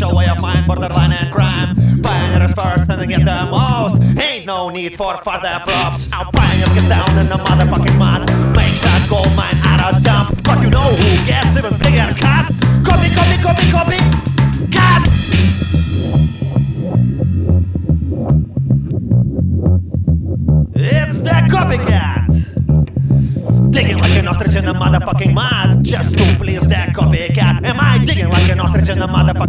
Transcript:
Official way of mind, borderline and crime. Pioneers first and get the most. Ain't no need for further props. Our pioneer gets down in the motherfucking mud. Makes a gold mine out of dump. But you know who gets even bigger cut? Copy, copy, copy, copy. Cut! It's the copycat. Digging like an ostrich in the motherfucking mud, just to please the copycat. Am I digging like an ostrich in the motherfucking